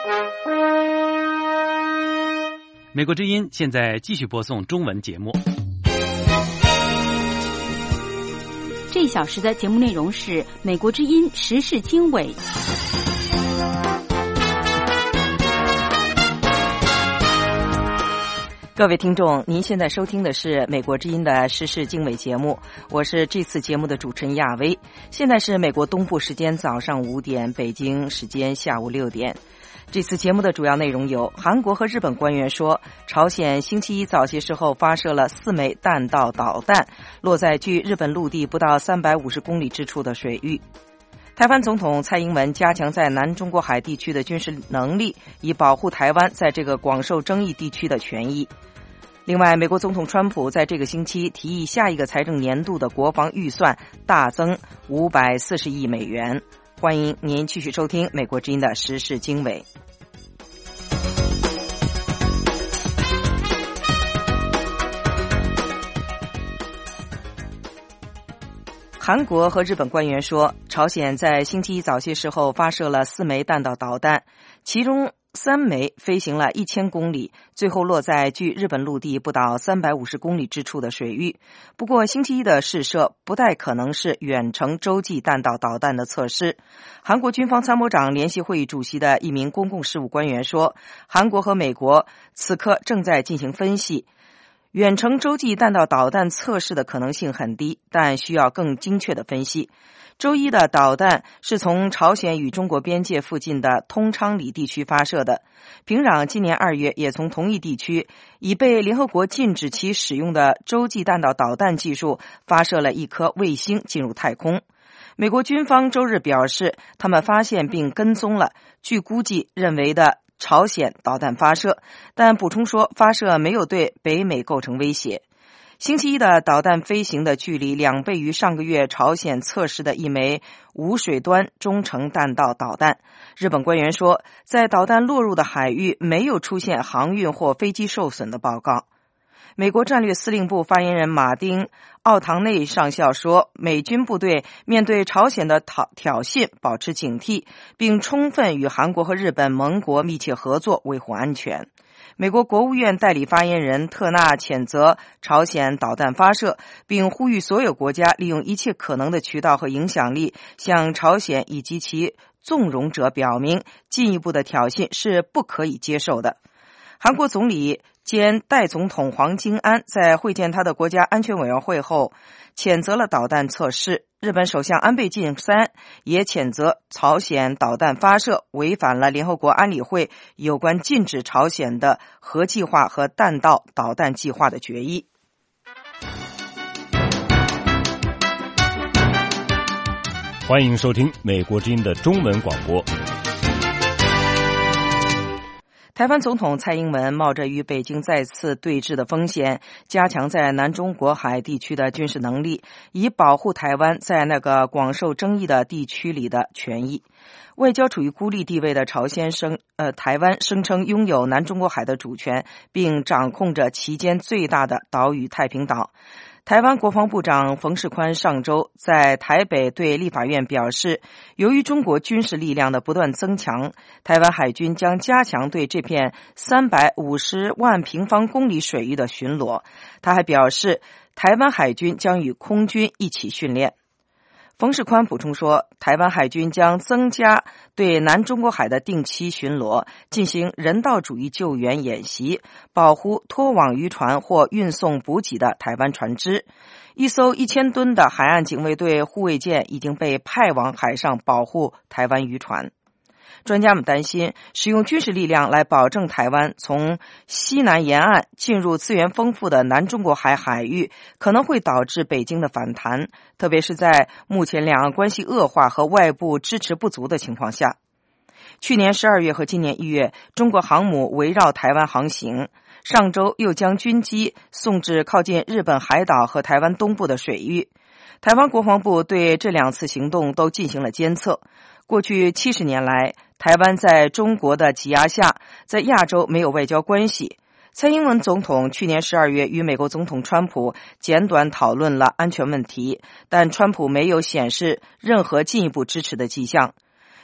美国之音现在继续播送中文节目。 这一小时的节目内容是美国之音时事经纬。 各位听众，您现在收听的是美国之音的时事经纬节目，我是这次节目的主持人亚薇。现在是美国东部时间早上5点，北京时间下午6点。这次节目的主要内容有：韩国和日本官员说，朝鲜星期一早些时候发射了4枚弹道导弹，落在距日本陆地不到350公里之处的水域。台湾总统蔡英文加强在南中国海地区的军事能力，以保护台湾在这个广受争议地区的权益。另外，美国总统川普在这个星期提议下一个财政年度的国防预算大增540亿美元。欢迎您继续收听美国之音的时事经纬。韩国和日本官员说，朝鲜在星期一早些时候发射了4枚弹道导弹，其中3枚飞行了1000公里，最后落在距日本陆地不到350公里之处的水域。不过，星期一的试射不太可能是远程洲际弹道导弹的测试。韩国军方参谋长联席会议主席的一名公共事务官员说，韩国和美国此刻正在进行分析。远程洲际弹道导弹测试的可能性很低，但需要更精确的分析。周一的导弹是从朝鲜与中国边界附近的通昌里地区发射的。平壤今年2月也从同一地区已被联合国禁止其使用的洲际弹道导弹技术发射了一颗卫星进入太空。美国军方周日表示，他们发现并跟踪了据估计认为的朝鲜导弹发射，但补充说发射没有对北美构成威胁。星期一的导弹飞行的距离2倍于上个月朝鲜测试的一枚无水端中程弹道导弹。日本官员说，在导弹落入的海域没有出现航运或飞机受损的报告。美国战略司令部发言人马丁·奥唐内上校说，美军部队面对朝鲜的挑衅保持警惕，并充分与韩国和日本盟国密切合作，维护安全。美国国务院代理发言人特纳谴责朝鲜导弹发射，并呼吁所有国家利用一切可能的渠道和影响力，向朝鲜以及其纵容者表明，进一步的挑衅是不可以接受的。韩国总理兼代总统黄京安在会见他的国家安全委员会后，谴责了导弹测试。日本首相安倍晋三也谴责朝鲜导弹发射违反了联合国安理会有关禁止朝鲜的核计划和弹道导弹计划的决议。 欢迎收听美国之音的中文广播。 台湾总统蔡英文冒着与北京再次对峙的风险，加强在南中国海地区的军事能力，以保护台湾在那个广受争议的地区里的权益。外交处于孤立地位的台湾声称拥有南中国海的主权，并掌控着其间最大的岛屿太平岛。台湾国防部长冯世宽上周在台北对立法院表示，由于中国军事力量的不断增强，台湾海军将加强对这片350万平方公里水域的巡逻。他还表示，台湾海军将与空军一起训练。冯世宽补充说，台湾海军将增加对南中国海的定期巡逻，进行人道主义救援演习，保护拖网渔船或运送补给的台湾船只。一艘1000吨的海岸警卫队护卫舰已经被派往海上保护台湾渔船。专家们担心，使用军事力量来保证台湾从西南沿岸进入资源丰富的南中国海海域，可能会导致北京的反弹，特别是在目前两岸关系恶化和外部支持不足的情况下。去年12月和今年1月，中国航母围绕台湾航行，上周又将军机送至靠近日本海岛和台湾东部的水域。台湾国防部对这2次行动都进行了监测。过去70年来，台湾在中国的挤压下，在亚洲没有外交关系。蔡英文总统去年12月与美国总统川普简短讨论了安全问题，但川普没有显示任何进一步支持的迹象。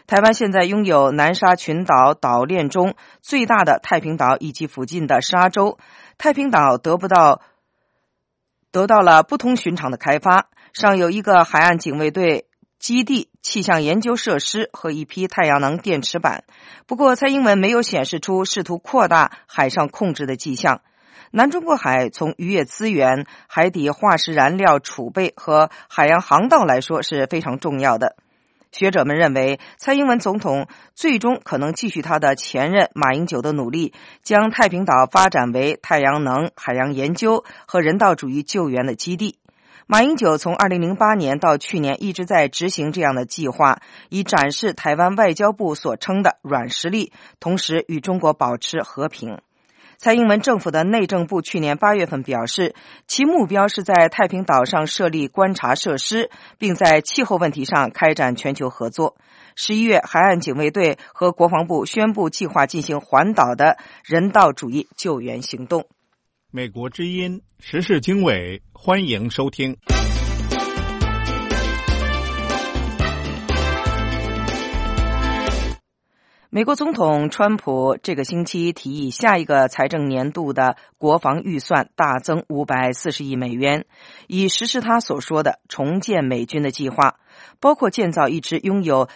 台湾现在拥有南沙群岛岛链中最大的太平岛以及附近的沙洲。太平岛得到了不同寻常的开发，上有一个海岸警卫队基地、气象研究设施和一批太阳能电池板。不过蔡英文没有显示出试图扩大海上控制的迹象。南中国海从渔业资源、海底化石燃料储备和海洋航道来说是非常重要的。学者们认为，蔡英文总统最终可能继续他的前任马英九的努力，将太平岛发展为太阳能、海洋研究和人道主义救援的基地。马英九从2008年到去年一直在执行这样的计划，以展示台湾外交部所称的软实力，同时与中国保持和平。蔡英文政府的内政部去年8月份表示，其目标是在太平岛上设立观察设施，并在气候问题上开展全球合作。11月，海岸警卫队和国防部宣布计划进行环岛的人道主义救援行动。 美国之音时事经纬，欢迎收听。 美国总统川普这个星期提议下一个财政年度的国防预算大增540亿美元，以实施他所说的重建美军的计划，包括建造一支拥有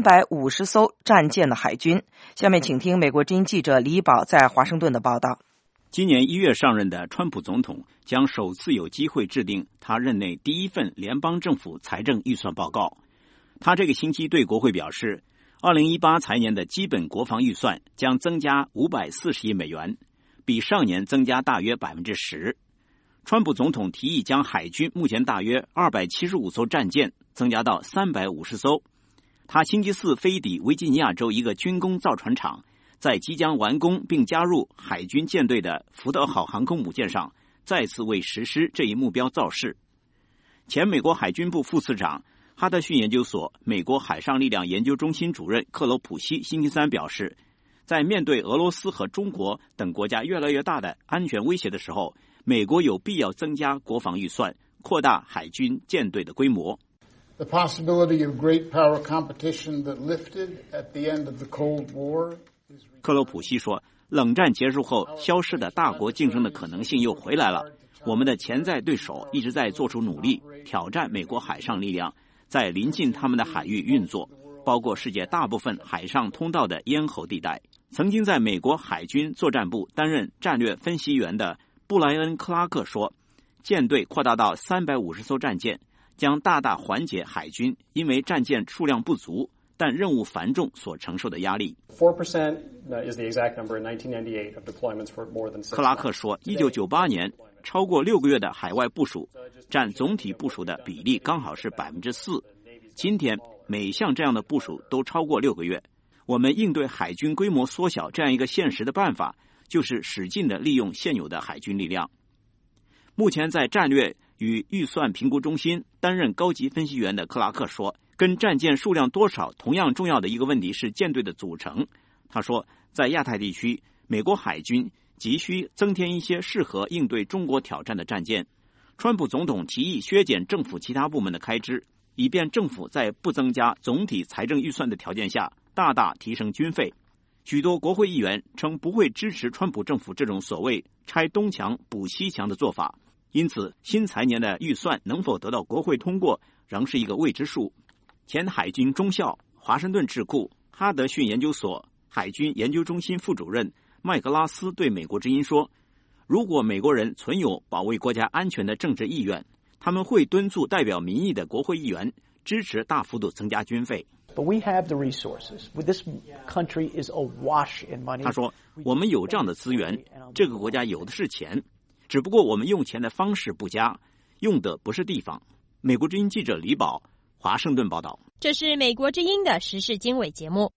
350艘战舰的海军。下面请听美国之音记者李宝在华盛顿的报道。 今年1月上任的川普总统将首次有机会制定他任内第一份联邦政府财政预算报告。他这个星期对国会表示，2018财年的基本国防预算将增加540亿美元，比上年增加大约 10%。 川普总统提议将海军目前大约275艘战舰增加到350艘。他星期四飞抵维吉尼亚州一个军工造船厂，在即将完工并加入海军舰队的福特号航空母舰上再次为实施这一目标造势。前美国海军部副次长、哈德逊研究所美国海上力量研究中心主任克罗普西星期三表示，在面对俄罗斯和中国等国家越来越大的安全威胁的时候，美国有必要增加国防预算，扩大海军舰队的规模。 The possibility of great power competition that lifted at the end of the Cold War. 克罗普西说，冷战结束后消失的大国竞争的可能性又回来了。我们的潜在对手一直在做出努力，挑战美国海上力量，在临近他们的海域运作，包括世界大部分海上通道的咽喉地带。曾经在美国海军作战部担任战略分析员的布莱恩·克拉克说，舰队扩大到350艘战舰，将大大缓解海军因为战舰数量不足但任务繁重所承受的压力。 4% is the exact number in 1998 of deployments for more than 6 months. 克拉克说，1998年超过6个月的海外部署占总体部署的比例刚好是 4%。 今天每项这样的部署都超过6个月。我们应对海军规模缩小这样一个现实的办法，就是使劲地利用现有的海军力量。目前在战略与预算评估中心担任高级分析员的克拉克说，跟战舰数量多少同样重要的一个问题是舰队的组成。他说，在亚太地区，美国海军急需增添一些适合应对中国挑战的战舰。川普总统提议削减政府其他部门的开支，以便政府在不增加总体财政预算的条件下大大提升军费。许多国会议员称不会支持川普政府这种所谓拆东墙补西墙的做法，因此新财年的预算能否得到国会通过仍是一个未知数。前海军中校、华盛顿智库哈德逊研究所海军研究中心副主任麦克拉斯对美国之音说，如果美国人存有保卫国家安全的政治意愿，他们会敦促代表民意的国会议员支持大幅度增加军费。 But we have the resources. This country is awash in money. 他说，我们有这样的资源，这个国家有的是钱，只不过我们用钱的方式不佳，用的不是地方。美国之音记者李宝，华盛顿报道。 这是美国之音的时事经纬节目。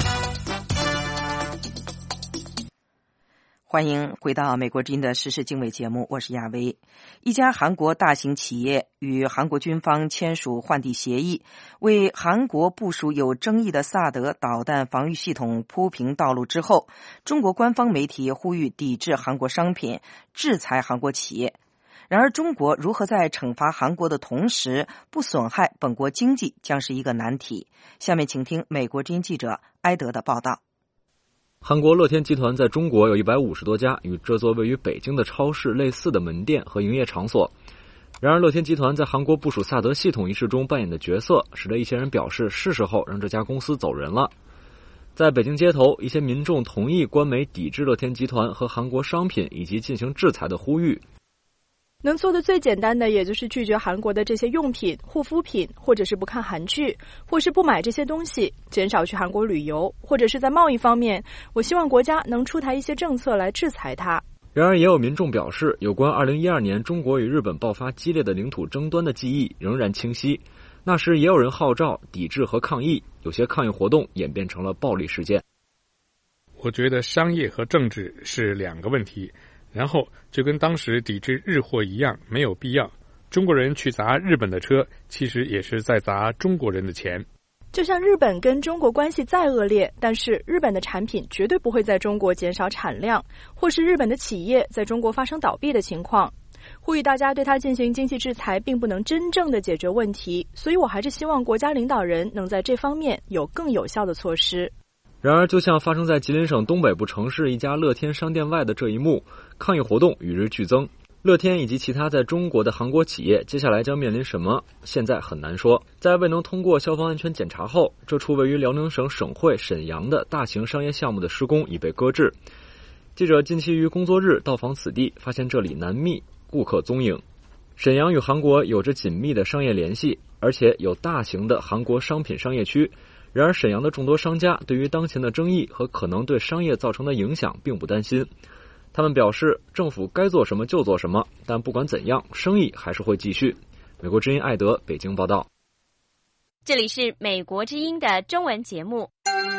欢迎回到美国之音的时事经纬节目，我是亚薇。一家韩国大型企业与韩国军方签署换地协议，为韩国部署有争议的萨德导弹防御系统铺平道路之后，中国官方媒体呼吁抵制韩国商品，制裁韩国企业。 然而，中国如何在惩罚韩国的同时不损害本国经济，将是一个难题。下面请听美国之音记者埃德的报道。 韩国乐天集团在中国有150多家与这座位于北京的超市类似的门店和营业场所。然而，乐天集团在韩国部署萨德系统一事中扮演的角色，使得一些人表示是时候让这家公司走人了。在北京街头，一些民众同意官媒抵制乐天集团和韩国商品以及进行制裁的呼吁。 能做的最简单的也就是拒绝韩国的这些用品、护肤品，或者是不看韩剧，或是不买这些东西，减少去韩国旅游，或者是在贸易方面，我希望国家能出台一些政策来制裁它。 然而，也有民众表示，有关2012年中国与日本爆发激烈的领土争端的记忆仍然清晰。那时也有人号召抵制和抗议，有些抗议活动演变成了暴力事件。 我觉得商业和政治是两个问题，然后就跟当时抵制日货一样，没有必要。中国人去砸日本的车，其实也是在砸中国人的钱。 就像日本跟中国关系再恶劣，但是日本的产品绝对不会在中国减少产量，或是日本的企业在中国发生倒闭的情况。呼吁大家对它进行经济制裁并不能真正的解决问题，所以我还是希望国家领导人能在这方面有更有效的措施。 然而，就像发生在吉林省东北部城市一家乐天商店外的这一幕，抗议活动与日俱增。乐天以及其他在中国的韩国企业接下来将面临什么，现在很难说。在未能通过消防安全检查后，这处位于辽宁省省会沈阳的大型商业项目的施工已被搁置。记者近期于工作日到访此地，发现这里难觅顾客踪影。沈阳与韩国有着紧密的商业联系，而且有大型的韩国商品商业区。然而，沈阳的众多商家对于当前的争议和可能对商业造成的影响并不担心。他们表示，政府该做什么就做什么，但不管怎样，生意还是会继续。美国之音艾德北京报道。 这里是美国之音的中文节目。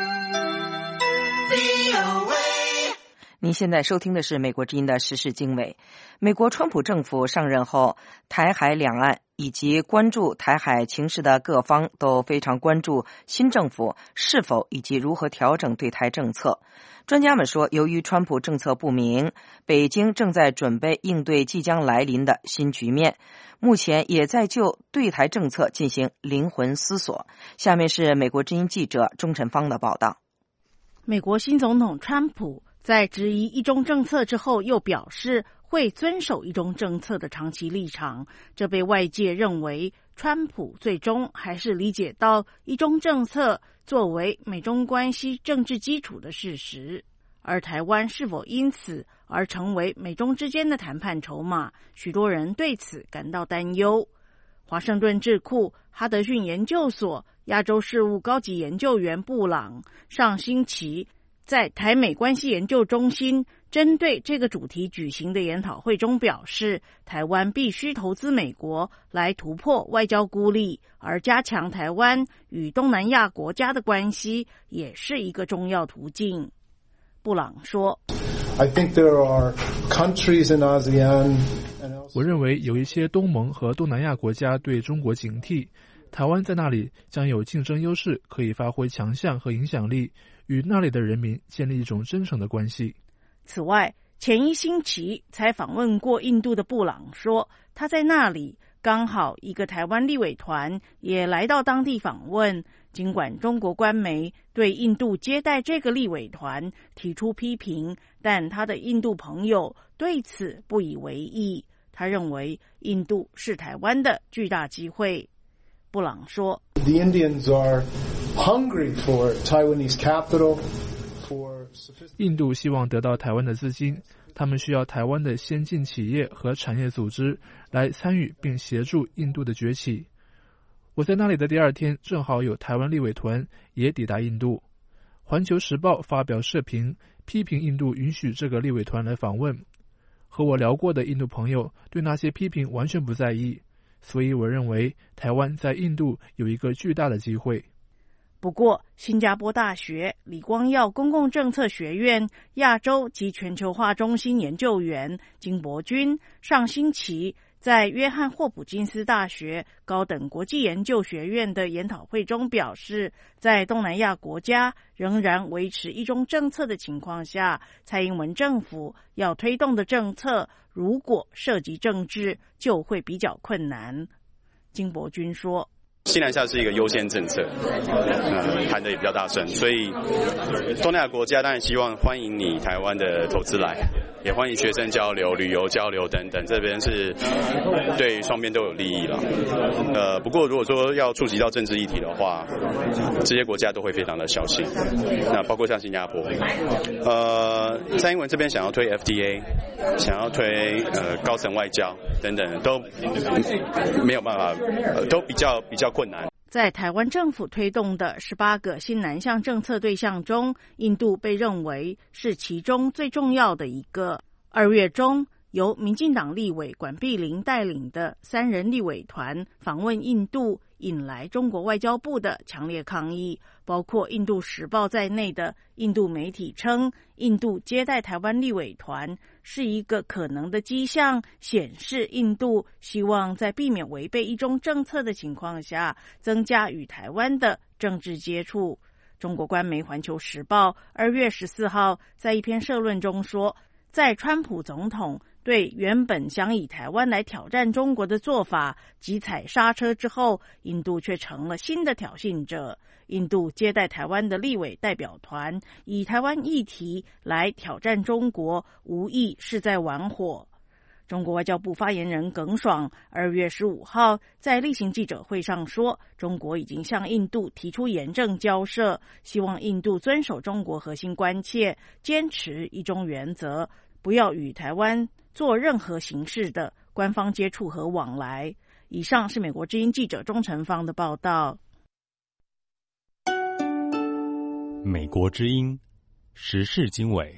您现在收听的是美国之音的时事经纬。美国川普政府上任后，台海两岸以及关注台海情势的各方都非常关注新政府是否以及如何调整对台政策。专家们说，由于川普政策不明，北京正在准备应对即将来临的新局面，目前也在就对台政策进行灵魂思索。下面是美国之音记者钟晨芳的报道。 美国新总统川普在质疑一中政策之后，又表示会遵守一中政策的长期立场，这被外界认为川普最终还是理解到一中政策作为美中关系政治基础的事实，而台湾是否因此而成为美中之间的谈判筹码，许多人对此感到担忧。华盛顿智库哈德逊研究所亚洲事务高级研究员布朗上星期在台美关系研究中心针对这个主题举行的研讨会中表示，台湾必须投资美国来突破外交孤立，而加强台湾与东南亚国家的关系也是一个重要途径。布朗说， 我认为有一些东盟和东南亚国家对中国警惕，台湾在那里将有竞争优势，可以发挥强项和影响力，与那里的人民建立一种真诚的关系。 此外，前一星期才访问过印度的布朗说，他在那里刚好一个台湾立委团也来到当地访问，尽管中国官媒对印度接待这个立委团提出批评，但他的印度朋友对此不以为意。他认为印度是台湾的巨大机会。布朗说， The Indians are hungry for Taiwanese capital, for 印度希望得到台湾的资金，他们需要台湾的先进企业和产业组织来参与并协助印度的崛起。我在那里的第二天，正好有台湾立委团也抵达印度。环球时报发表社评，批评印度允许这个立委团来访问。和我聊过的印度朋友对那些批评完全不在意，所以我认为台湾在印度有一个巨大的机会。 不过，新加坡大学李光耀公共政策学院亚洲及全球化中心研究员金伯钧上星期在约翰霍普金斯大学高等国际研究学院的研讨会中表示，在东南亚国家仍然维持一中政策的情况下，蔡英文政府要推动的政策如果涉及政治，就会比较困难。金伯钧说， 西南下是一个优先政策，谈得也比较大声，所以东南亚国家当然希望欢迎你台湾的投资来，也欢迎学生交流、旅游交流等等，这边是对双边都有利益了。不过如果说要触及到政治议题的话，这些国家都会非常的小心。那包括像新加坡，蔡英文这边想要推 FDA， 想要推高层外交等等，都没有办法，都比较困难。 在台湾政府推动的18个新南向政策对象中，印度被认为是其中最重要的一个。2月中，由民进党立委管碧玲带领的3人立委团访问印度，引来中国外交部的强烈抗议。包括印度时报在内的印度媒体称，印度接待台湾立委团是一个可能的迹象，显示印度希望在避免违背一中政策的情况下，增加与台湾的政治接触。中国官媒环球时报2月14号在一篇社论中说，在川普总统对原本想以台湾来挑战中国的做法急踩刹车之后，印度却成了新的挑衅者。印度接待台湾的立委代表团以台湾议题来挑战中国，无疑是在玩火。中国外交部发言人耿爽2月15号在例行记者会上说，中国已经向印度提出严正交涉，希望印度遵守中国核心关切，坚持一中原则，不要与台湾做任何形式的官方接触和往来。以上是美国之音记者钟成芳的报道。 美国之音时事经纬。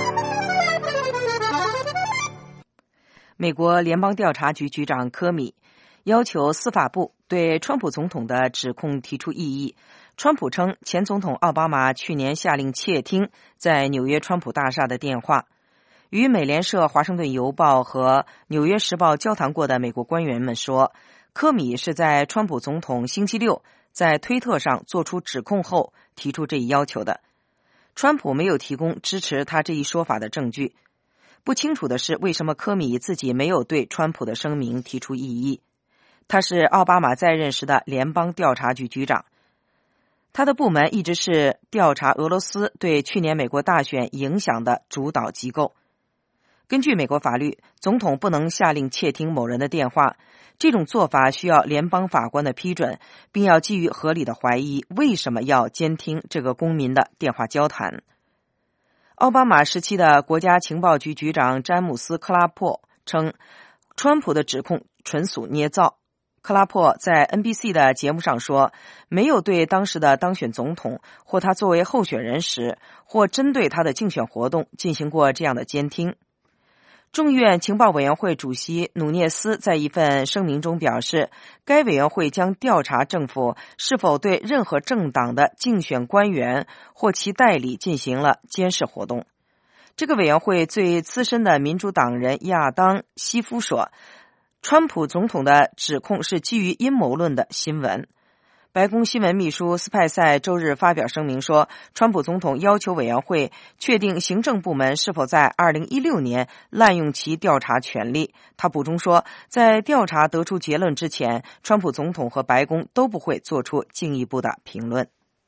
美国联邦调查局局长科米要求司法部对川普总统的指控提出异议。川普称前总统奥巴马去年下令窃听在纽约川普大厦的电话。与美联社、华盛顿邮报和纽约时报交谈过的美国官员们说，科米是在川普总统星期六在推特上做出指控后提出这一要求的。川普没有提供支持他这一说法的证据。不清楚的是，为什么科米自己没有对川普的声明提出异议。他是奥巴马在任时的联邦调查局局长，他的部门一直是调查俄罗斯对去年美国大选影响的主导机构。根据美国法律，总统不能下令窃听某人的电话，这种做法需要联邦法官的批准，并要基于合理的怀疑为什么要监听这个公民的电话交谈。奥巴马时期的国家情报局局长詹姆斯·克拉珀称，川普的指控纯属捏造。克拉珀在 NBC 的节目上说，没有对当时的当选总统或他作为候选人时或针对他的竞选活动进行过这样的监听。众议院情报委员会主席努涅斯在一份声明中表示，该委员会将调查政府是否对任何政党的竞选官员或其代理进行了监视活动。这个委员会最资深的民主党人亚当·西夫说，川普总统的指控是基于阴谋论的新闻。白宫新闻秘书斯派塞周日发表声明说，川普总统要求委员会确定行政部门是否在2016年滥用其调查权力。他补充说，在调查得出结论之前，川普总统和白宫都不会做出进一步的评论。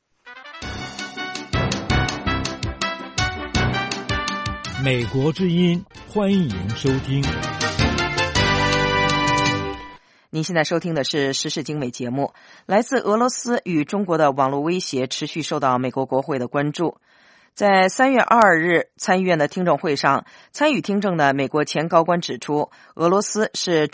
美国之音，欢迎收听。 您现在收听的是时事经纬节目。来自俄罗斯与中国的网络威胁持续受到美国国会的关注。在3月2日参议院的听证会上，参与听证的美国前高官指出，俄罗斯是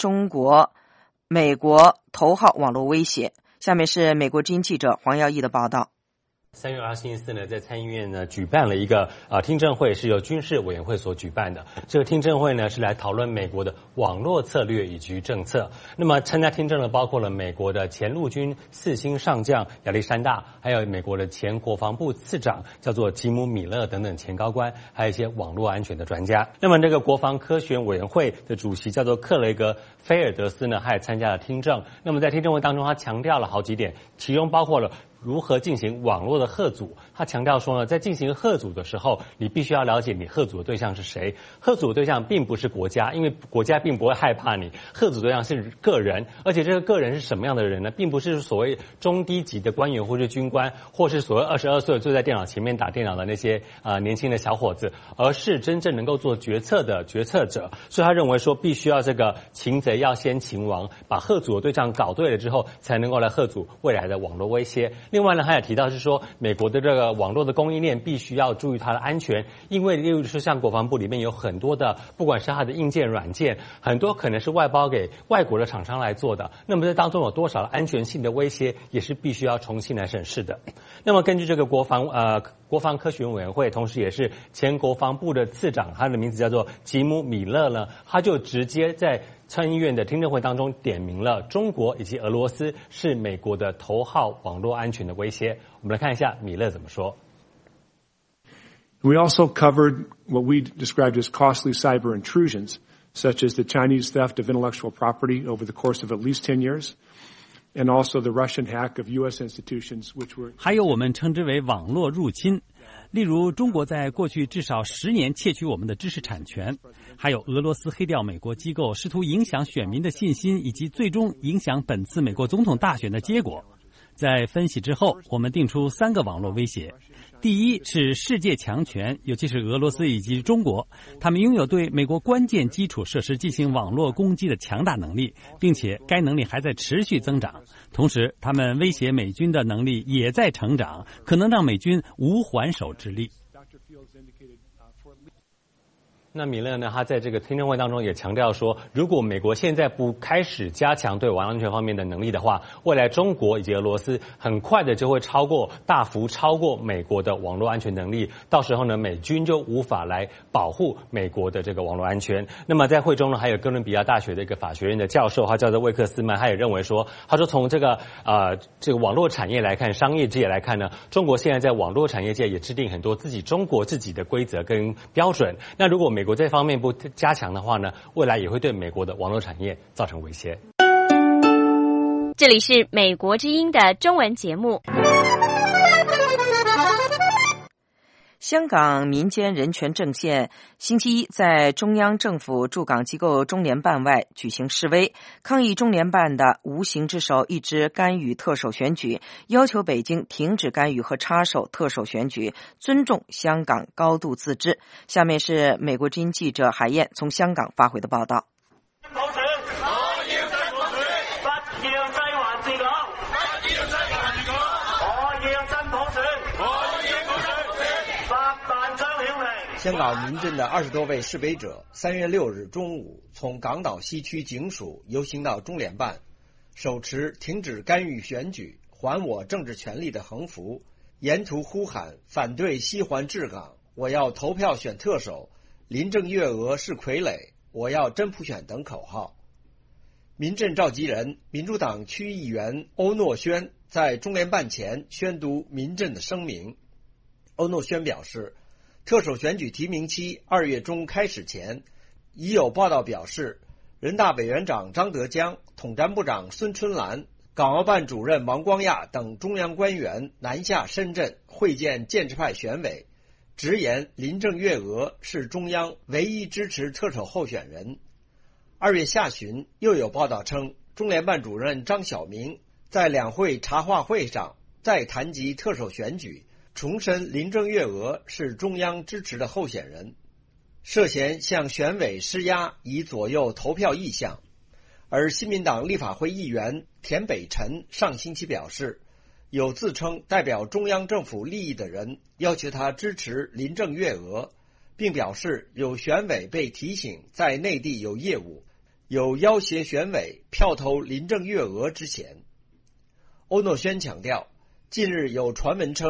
美国头号网络威胁。下面是美国之音记者黄耀义的报道。 3月2星期四呢，在参议院呢举办了一个听证会，是由军事委员会所举办的。这个听证会呢是来讨论美国的网络策略以及政策。那么参加听证的包括了美国的前陆军4星上将亚历山大，还有美国的前国防部次长叫做吉姆·米勒等等前高官，还有一些网络安全的专家。那么这个国防科学委员会的主席叫做克雷格·菲尔德斯呢，他也参加了听证。那么在听证会当中，他强调了好几点，其中包括了如何进行网络的吓阻。他强调说呢，在进行吓阻的时候，你必须要了解你吓阻的对象是谁。吓阻的对象并不是国家，因为国家并不会害怕你。吓阻对象是个人，而且这个个人是什么样的人呢？并不是所谓中低级的官员或是军官，或是所谓22岁坐在电脑前面打电脑的那些年轻的小伙子，而是真正能够做决策的决策者。所以他认为说，必须要这个擒贼要先擒王，把吓阻的对象搞对了之后，才能够来吓阻未来的网络威胁。另外呢，他也提到是说，美国的这个网络的供应链必须要注意它的安全，因为例如说像国防部里面有很多的，不管是它的硬件、软件，很多可能是外包给外国的厂商来做的。那么这当中有多少的安全性的威胁，也是必须要重新来审视的。那么根据这个国防科学委员会，同时也是前国防部的次长，他的名字叫做吉姆·米勒呢，他就直接在参议院的听证会当中点名了中国以及俄罗斯是美国的头号网络安全的威胁。我们来看一下米勒怎么说。 We also covered what we described as costly cyber intrusions, such as the Chinese theft of intellectual property over the course of at least 10 years, and also the Russian hack of U.S. institutions, which were... 还有我们称之为网络入侵，例如中国在过去至少10年窃取我们的知识产权，还有俄罗斯黑掉美国机构，试图影响选民的信心，以及最终影响本次美国总统大选的结果。在分析之后，我们定出3个网络威胁。第一是世界强权，尤其是俄罗斯以及中国，他们拥有对美国关键基础设施进行网络攻击的强大能力，并且该能力还在持续增长。同时，他们威胁美军的能力也在成长，可能让美军无还手之力。那米勒呢，他在这个听证会当中也强调说，如果美国现在不开始加强对网络安全方面的能力的话，未来中国以及俄罗斯很快的就会大幅超过美国的网络安全能力，到时候呢，美军就无法来保护美国的这个网络安全。那么在会中呢，还有哥伦比亚大学的一个法学院的教授，他叫做魏克斯曼，他也认为说，他说从这个网络产业来看，商业界来看呢，中国现在在网络产业界也制定很多中国自己的规则跟标准。那如果美国这方面不加强的话呢，未来也会对美国的网络产业造成威胁。 这里是美国之音的中文节目。 香港民间人权阵线星期一在中央政府驻港机构中联办外举行示威，抗议中联办的无形之手一直干预特首选举，要求北京停止干预和插手特首选举，尊重香港高度自治。下面是美国之音记者海燕从香港发回的报道。 香港民阵的20多位示威者3月6日中午从港岛西区警署游行到中联办，手持停止干预选举，还我政治权利的横幅，沿途呼喊反对西环治港，我要投票选特首，林郑月娥是傀儡，我要真普选等口号。民阵召集人民主党区议员欧诺轩在中联办前宣读民阵的声明。欧诺轩表示，特首选举提名期2月中开始前，已有报道表示，人大委员长张德江、统战部长孙春兰、港澳办主任王光亚等中央官员南下深圳会见建制派选委，直言林郑月娥是中央唯一支持特首候选人。2月下旬，又有报道称，中联办主任张晓明在两会茶话会上再谈及特首选举，重申林郑月娥是中央支持的候选人，涉嫌向选委施压以左右投票意向。而新民党立法会议员田北辰上星期表示，有自称代表中央政府利益的人要求他支持林郑月娥，并表示有选委被提醒在内地有业务，有要挟选委票投林郑月娥之嫌。欧诺轩强调，近日有传闻称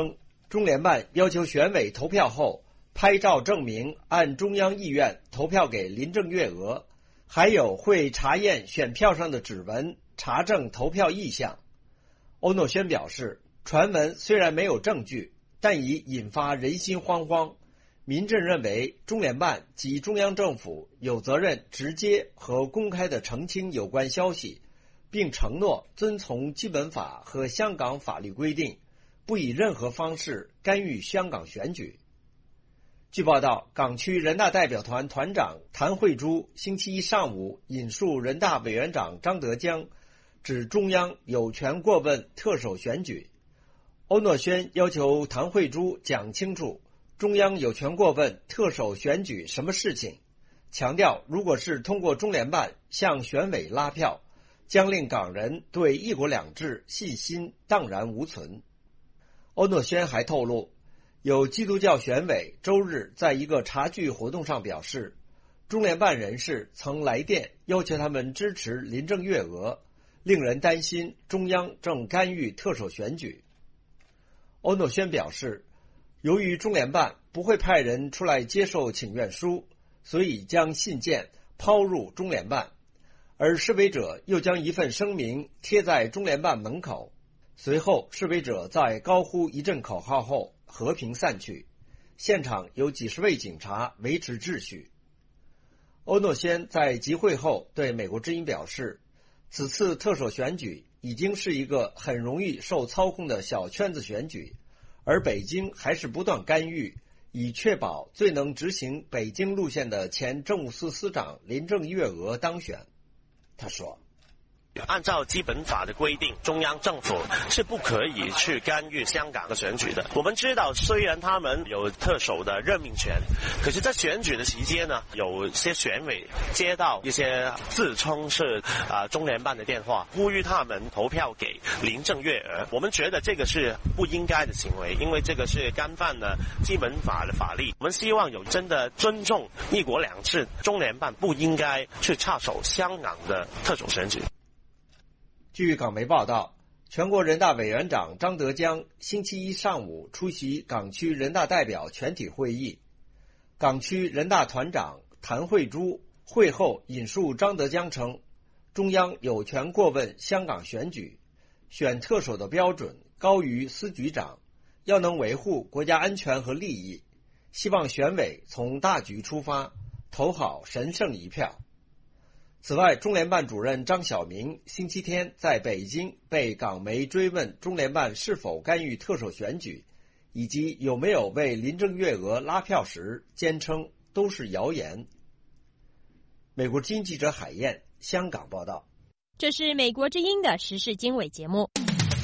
中联办要求选委投票后拍照证明按中央意愿投票给林郑月娥，还有会查验选票上的指纹，查证投票意向。欧诺轩表示，传闻虽然没有证据，但已引发人心惶惶。民阵认为中联办及中央政府有责任直接和公开地澄清有关消息，并承诺遵从基本法和香港法律规定，不以任何方式干预香港选举。据报道，港区人大代表团团长谭慧珠星期一上午引述人大委员长张德江，指中央有权过问特首选举。欧诺轩要求谭慧珠讲清楚中央有权过问特首选举什么事情，强调如果是通过中联办向选委拉票，将令港人对一国两制信心荡然无存。欧诺轩还透露，有基督教选委周日在一个茶聚活动上表示，中联办人士曾来电要求他们支持林郑月娥，令人担心中央正干预特首选举。欧诺轩表示，由于中联办不会派人出来接受请愿书，所以将信件抛入中联办，而示威者又将一份声明贴在中联办门口。随后示威者在高呼一阵口号后和平散去，现场有几十位警察维持秩序。欧诺轩在集会后对美国之音表示，此次特首选举已经是一个很容易受操控的小圈子选举，而北京还是不断干预，以确保最能执行北京路线的前政务司司长林郑月娥当选。他说， 按照基本法的规定，中央政府是不可以去干预香港的选举的。我们知道，虽然他们有特首的任命权，可是在选举的期间呢，有些选委接到一些自称是中联办的电话，呼吁他们投票给林郑月娥。我们觉得这个是不应该的行为，因为这个是干犯了基本法的法律。我们希望有真的尊重一国两制，中联办不应该去插手香港的特首选举。 据港媒报道，全国人大委员长张德江星期一上午出席港区人大代表全体会议，港区人大团长谭慧珠会后引述张德江称，中央有权过问香港选举，选特首的标准高于司局长，要能维护国家安全和利益，希望选委从大局出发，投好神圣一票。此外，中联办主任张晓明星期天在北京被港媒追问中联办是否干预特首选举，以及有没有为林郑月娥拉票时，坚称都是谣言。美国之音记者海燕，香港报道。 这是美国之音的时事经纬节目。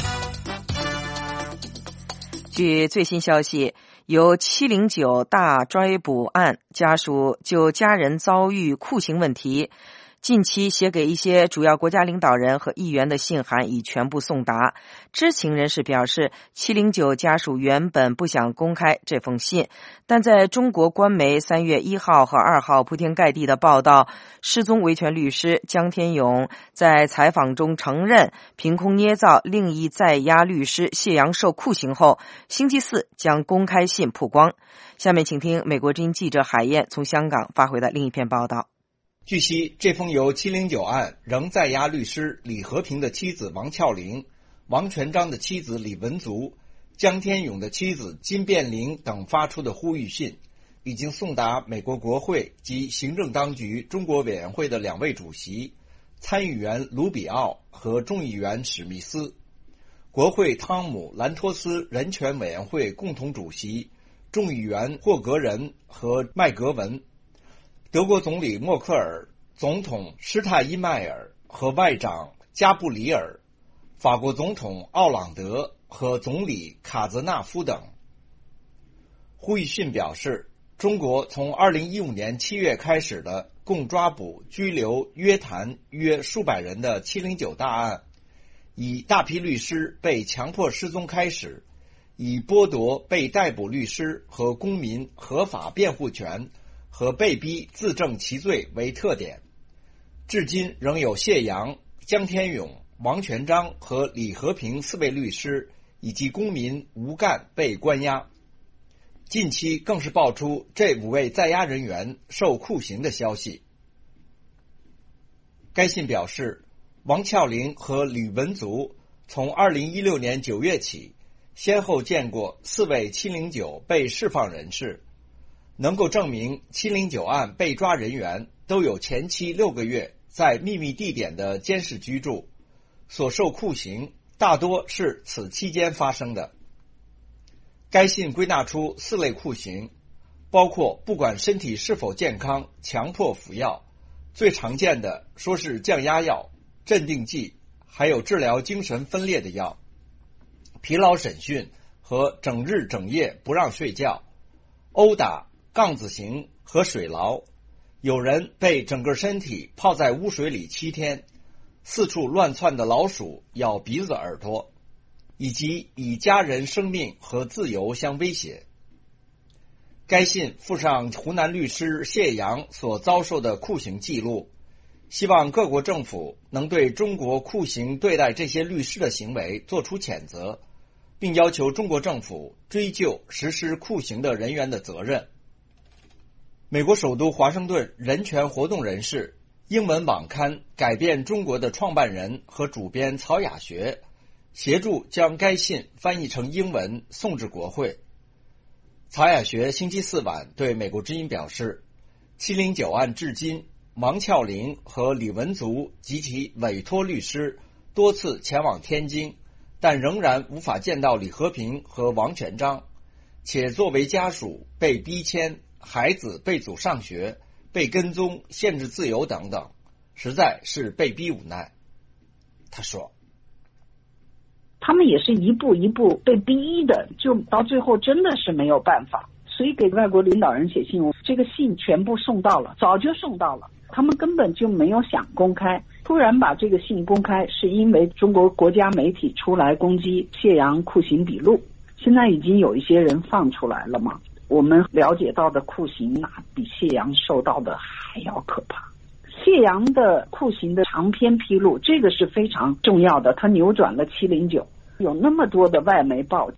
据最新消息，由709大抓捕案家属就家人遭遇酷刑问题，近期写给一些主要国家领导人和议员的信函已全部送达。知情人士表示，709家属原本不想公开这封信，但在中国官媒3月1号和2号铺天盖地的报道，失踪维权律师江天勇在采访中承认凭空捏造另一在押律师谢阳受酷刑后，星期四将公开信曝光。下面请听美国之音记者海燕从香港发回的另一篇报道。 据悉，这封由709案仍在押律师李和平的妻子王俏玲、王全璋的妻子李文足、江天勇的妻子金变玲等发出的呼吁信，已经送达美国国会及行政当局中国委员会的2位主席，参议员卢比奥和众议员史密斯，国会汤姆·兰托斯人权委员会共同主席众议员霍格仁和麦格文，德国总理默克尔、总统施泰因迈尔和外长加布里尔，法国总统奥朗德和总理卡泽纳夫等。呼吁信表示，中国从2015年7月开始的共抓捕、拘留、约谈约数百人的709大案，以大批律师被强迫失踪开始，以剥夺被逮捕律师和公民合法辩护权和被逼自证其罪为特点。至今仍有谢阳、江天勇、王全璋和李和平4位律师以及公民吴干被关押。近期更是爆出这5位在押人员受酷刑的消息。该信表示，王峭林和吕文足从2016年9月起，先后见过4位709被释放人士，能够证明709案被抓人员都有前期6个月在秘密地点的监视居住，所受酷刑大多是此期间发生的。该信归纳出4类酷刑，包括不管身体是否健康强迫服药，最常见的说是降压药、镇定剂，还有治疗精神分裂的药，疲劳审讯和整日整夜不让睡觉，殴打、杠子刑和水牢，有人被整个身体泡在污水里7天，四处乱窜的老鼠咬鼻子耳朵，以及以家人生命和自由相威胁。该信附上湖南律师谢阳所遭受的酷刑记录，希望各国政府能对中国酷刑对待这些律师的行为作出谴责，并要求中国政府追究实施酷刑的人员的责任。美国首都华盛顿人权活动人士、英文网刊改变中国的创办人和主编曹雅学协助将该信翻译成英文送至国会。曹雅学星期4晚对美国之音表示，709案至今，王峭林和李文足及其委托律师多次前往天津，但仍然无法见到李和平和王全璋，且作为家属被逼迁，孩子被阻上学，被跟踪、限制自由等等，实在是被逼无奈。他说， 他们也是一步一步被逼的，就到最后真的是没有办法，所以给外国领导人写信，这个信全部送到了，早就送到了，他们根本就没有想公开，突然把这个信公开，是因为中国国家媒体出来攻击谢阳酷刑笔录，现在已经有一些人放出来了嘛，我们了解到的酷刑哪比谢阳受到的还要可怕。谢阳的酷刑的长篇披露，这个是非常重要的，它扭转了709，有那么多的外媒报。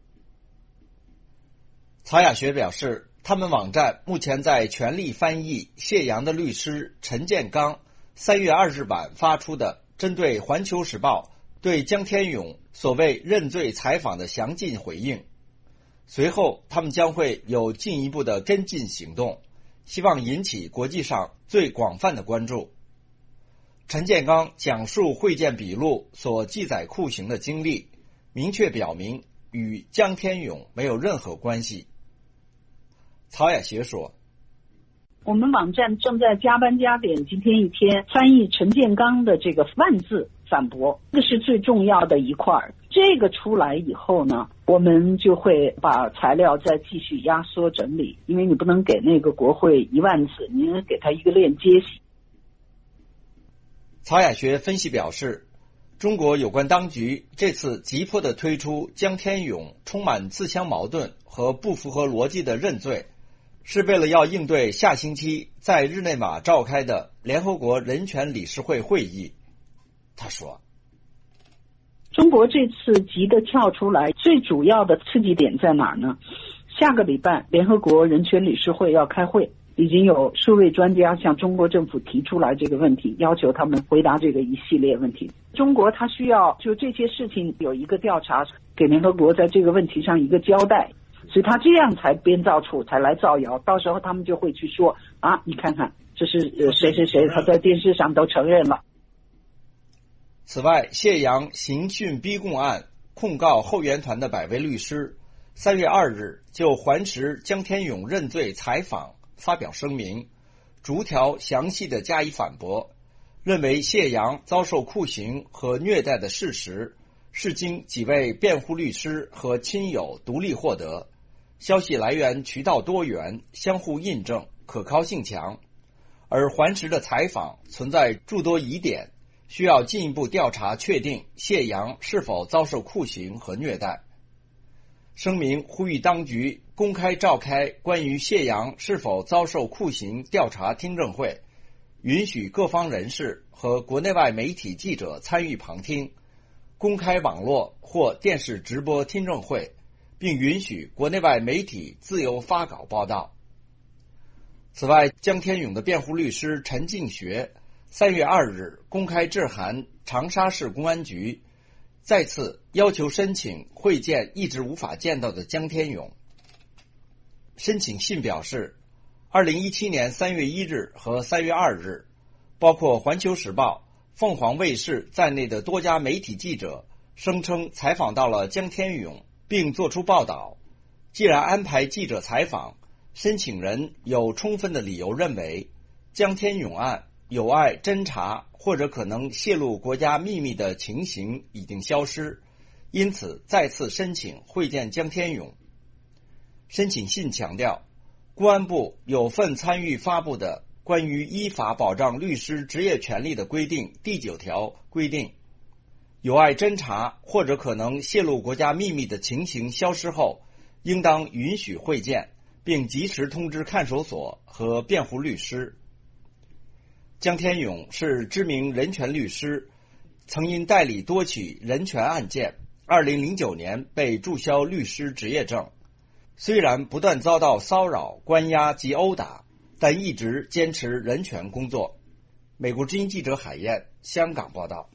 曹雅学表示，他们网站目前在全力翻译谢阳的律师陈建刚3月20日晚发出的针对《环球时报》对江天勇所谓认罪采访的详尽回应，随后他们将会有进一步的跟进行动，希望引起国际上最广泛的关注。陈建刚讲述会见笔录所记载酷刑的经历，明确表明与江天勇没有任何关系。曹雅学说， 我们网站正在加班加点，今天一天翻译陈建刚的这个万字反驳，这是最重要的一块。这个出来以后呢，我们就会把材料再继续压缩整理，因为你不能给那个国会1万字，你能给他一个链接。 曹雅学分析表示，中国有关当局这次急迫地推出江天勇充满自相矛盾和不符合逻辑的认罪，是为了要应对下星期在日内瓦召开的联合国人权理事会会议。他说， 中国这次急得跳出来，最主要的刺激点在哪儿呢？下个礼拜联合国人权理事会要开会，已经有数位专家向中国政府提出来这个问题，要求他们回答这个一系列问题。中国他需要就这些事情有一个调查，给联合国在这个问题上一个交代，所以他这样才编造出，才来造谣，到时候他们就会去说啊，你看看这是谁谁谁，他在电视上都承认了。 此外，谢阳刑讯逼供案控告后援团的百位律师3月2日就还持江天勇认罪采访发表声明，逐条详细的加以反驳，认为谢阳遭受酷刑和虐待的事实是经几位辩护律师和亲友独立获得，消息来源渠道多元，相互印证，可靠性强，而还持的采访存在诸多疑点，需要进一步调查确定谢阳是否遭受酷刑和虐待。声明呼吁当局公开召开关于谢阳是否遭受酷刑调查听证会，允许各方人士和国内外媒体记者参与旁听， 公开网络或电视直播听证会，并允许国内外媒体自由发稿报道。此外，江天勇的辩护律师陈敬学3月2日公开致函长沙市公安局，再次要求申请会见一直无法见到的江天勇。申请信表示，2017年3月1日和3月2日，包括环球时报、凤凰卫视在内的多家媒体记者声称采访到了江天勇，并作出报道。既然安排记者采访，申请人有充分的理由认为江天勇案有碍侦查或者可能泄露国家秘密的情形已经消失，因此再次申请会见江天勇。申请信强调，公安部有份参与发布的关于依法保障律师职业权利的规定第9条规定，有碍侦查或者可能泄露国家秘密的情形消失后，应当允许会见，并及时通知看守所和辩护律师。江天勇是知名人权律师，曾因代理多起人权案件，2009年被注销律师执业证。虽然不断遭到骚扰、关押及殴打，但一直坚持人权工作。美国之音记者海燕，香港报道。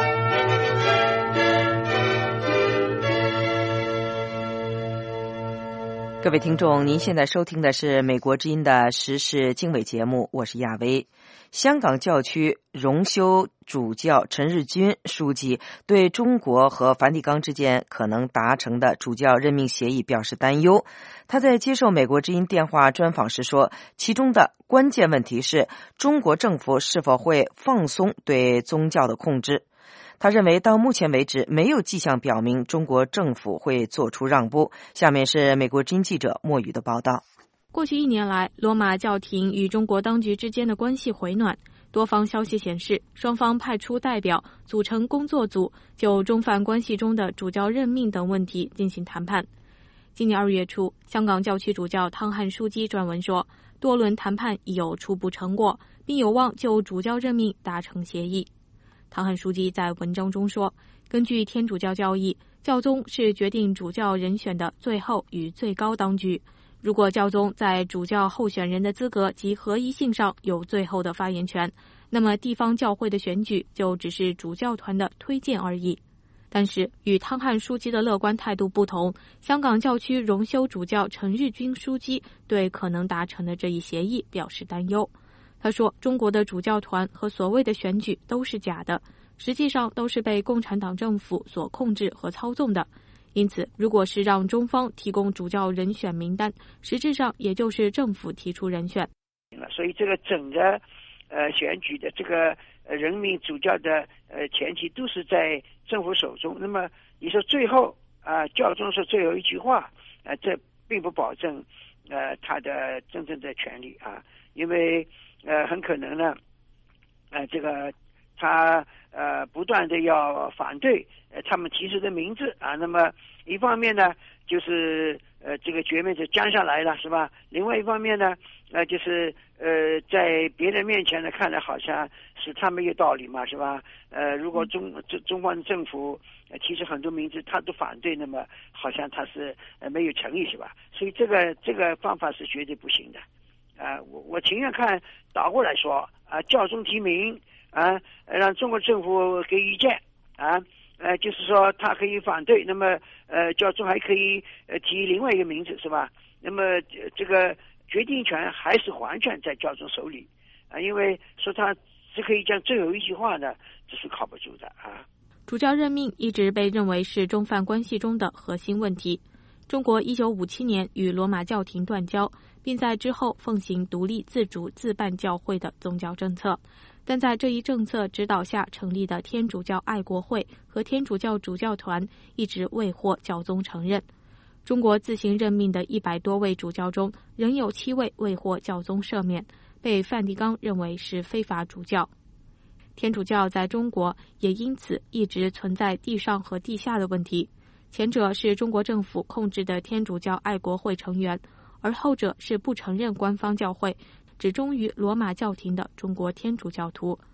各位听众，您现在收听的是美国之音的时事经纬节目，我是亚薇。香港教区荣休主教陈日君书记对中国和梵蒂冈之间可能达成的主教任命协议表示担忧。他在接受美国之音电话专访时说，其中的关键问题是中国政府是否会放松对宗教的控制。他认为到目前为止没有迹象表明中国政府会做出让步。下面是美国之音记者莫宇的报道。 过去1年来，罗马教廷与中国当局之间的关系回暖。多方消息显示，双方派出代表组成工作组，就中梵关系中的主教任命等问题进行谈判。今年2月初，香港教区主教汤汉枢机撰文说，多轮谈判已有初步成果，并有望就主教任命达成协议。汤汉枢机在文章中说，根据天主教教义，教宗是决定主教人选的最后与最高当局。如果教宗在主教候选人的资格及合宜性上有最后的发言权，那么地方教会的选举就只是主教团的推荐而已。但是与汤汉枢机的乐观态度不同，香港教区荣休主教陈日君枢机对可能达成的这一协议表示担忧。他说，中国的主教团和所谓的选举都是假的，实际上都是被共产党政府所控制和操纵的。因此，如果是让中方提供主教人选名单，实质上也就是政府提出人选。 所以这个整个选举的这个任命主教的前提都是在政府手中。那么你说最后教宗说最后一句话，这并不保证他的真正的权利因为很可能呢这个他不断的要反对他们提出的名字那么一方面呢就是这个局面就僵下来了，是吧？另外一方面呢就是在别人面前呢看来好像是他们有道理嘛，是吧？如果中方政府提出很多名字他都反对，那么好像他是没有诚意，是吧？所以这个方法是绝对不行的。我情愿看倒过来说教宗提名让中国政府给意见就是说他可以反对，那么教宗还可以提另外一个名字，是吧？那么这个决定权还是完全在教宗手里因为说他只可以讲最后一句话呢，这是靠不住的主教任命一直被认为是中梵关系中的核心问题。中国1957年与罗马教廷断交，并在之后奉行独立自主自办教会的宗教政策。但在这一政策指导下成立的天主教爱国会和天主教主教团一直未获教宗承认。中国自行任命的100多位主教中，仍有7位未获教宗赦免，被梵蒂冈认为是非法主教。天主教在中国也因此一直存在地上和地下的问题，前者是中国政府控制的天主教爱国会成员，而后者是不承认官方教会，只忠于罗马教廷的中国天主教徒。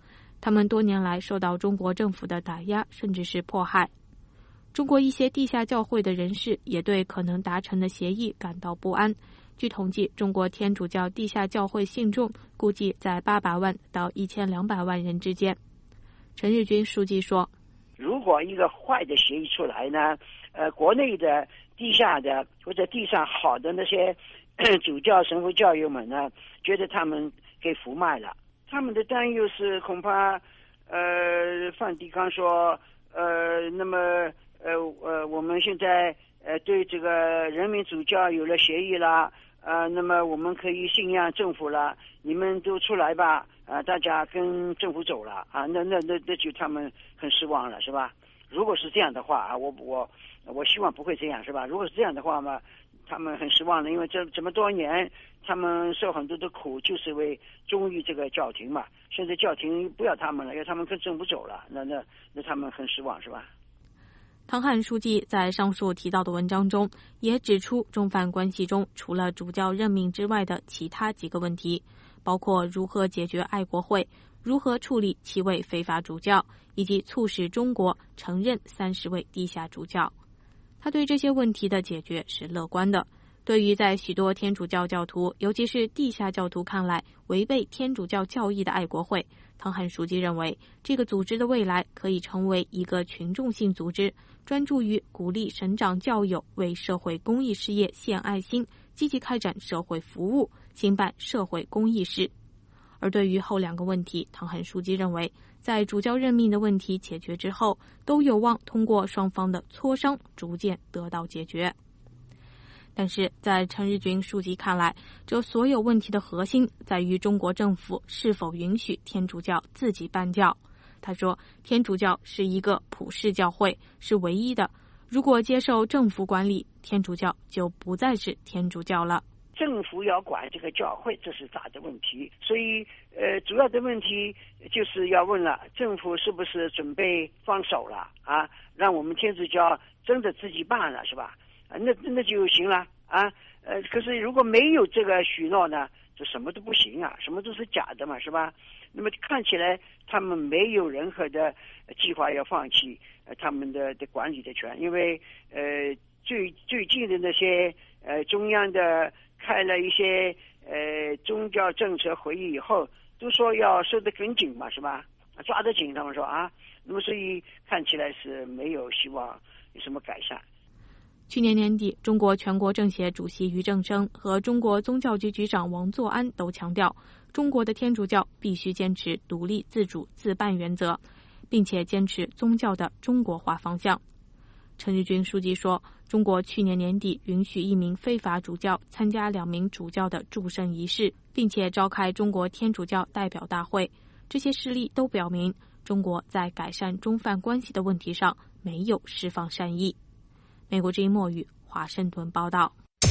他们多年来受到中国政府的打压，甚至是迫害。中国一些地下教会的人士也对可能达成的协议感到不安。据统计，中国天主教地下教会信众估计在800万到1200万人之间。陈日君书记说， 如果一个坏的协议出来呢，国内的地下的或者地上好的那些主教神父教友们呢，觉得他们给fu卖了，他们的担忧是恐怕梵蒂冈说那么我们现在对这个人民主教有了协议啦，那么我们可以信仰政府了，你们都出来吧，大家跟政府走了啊，那就他们很失望了，是吧？如果是这样的话啊，我希望不会这样，是吧？如果是这样的话嘛，他们很失望的，因为这么多年他们受很多的苦，就是为忠于这个教廷嘛。现在教廷不要他们了，因为他们跟政府走了，那他们很失望，是吧？ 唐汉书记在上述提到的文章中也指出，中梵关系中除了主教任命之外的其他几个问题，包括如何解决爱国会，如何处理7位非法主教，以及促使中国承认30位地下主教。他对这些问题的解决是乐观的。对于在许多天主教教徒，尤其是地下教徒看来违背天主教教义的爱国会，唐汉书记认为，这个组织的未来可以成为一个群众性组织，专注于鼓励神长教友为社会公益事业献爱心，积极开展社会服务，兴办社会公益事。而对于后2个问题，唐汉书记认为，在主教任命的问题解决之后，都有望通过双方的磋商逐渐得到解决。但是在陈日君书记看来，这所有问题的核心在于中国政府是否允许天主教自己办教。他说，天主教是一个普世教会，是唯一的，如果接受政府管理，天主教就不再是天主教了。 政府要管这个教会，这是大的问题。所以主要的问题就是要问了，政府是不是准备放手了啊？让我们天主教真的自己办了，是吧？那就行了啊。可是如果没有这个许诺呢，就什么都不行啊，什么都是假的嘛，是吧？那么看起来他们没有任何的计划要放弃他们的管理的权，因为最近的那些中央的开了一些宗教政策会议以后，都说要收得更紧嘛，是吧？抓得紧，他们说啊，那么所以看起来是没有希望有什么改善。 去年年底，中国全国政协主席俞正声和中国宗教局局长王作安都强调，中国的天主教必须坚持独立自主自办原则，并且坚持宗教的中国化方向。陈日君书记说，中国去年年底允许1名非法主教参加2名主教的祝圣仪式，并且召开中国天主教代表大会。这些事例都表明，中国在改善中梵关系的问题上没有释放善意。美国之音墨语华盛顿报道。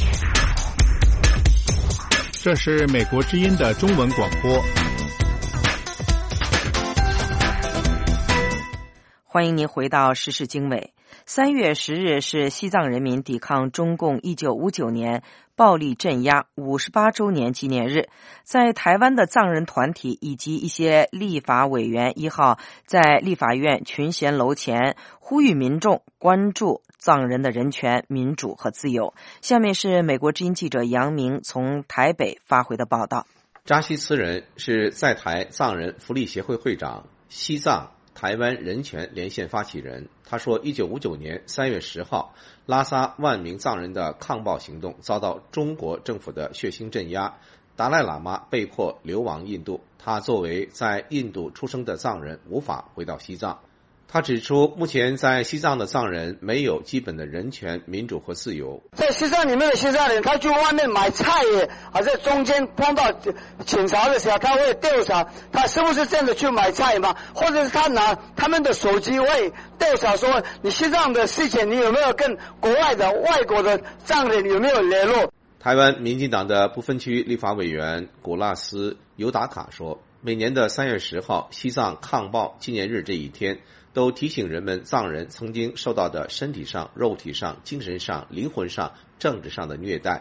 这是美国之音的中文广播。 欢迎您回到时事经纬。3月10日是西藏人民抵抗中共1959年暴力镇压58周年纪念日。在台湾的藏人团体以及一些立法委员1号在立法院群贤楼前呼吁民众关注藏人的人权、民主和自由。下面是美国之音记者杨明从台北发回的报道。 扎西慈人是在台藏人福利协会会长，西藏台湾人权连线发起人。他说1959年3月10号拉萨万名藏人的抗暴行动遭到中国政府的血腥镇压，达赖喇嘛被迫流亡印度。他作为在印度出生的藏人无法回到西藏。他指出，目前在西藏的藏人没有基本的人权、民主和自由。 在西藏里面的西藏人，他去外面买菜耶，在中间碰到警察的时候，他会调查他是不是真的去买菜嘛，或者是他拿他们的手机会调查说，你西藏的事情你有没有跟国外的外国的藏人有没有联络。 台湾民进党的不分区立法委员古拉斯尤达卡说，每年的3月10号西藏抗暴纪念日这一天，都提醒人们藏人曾经受到的身体上、肉体上、精神上、灵魂上、政治上的虐待。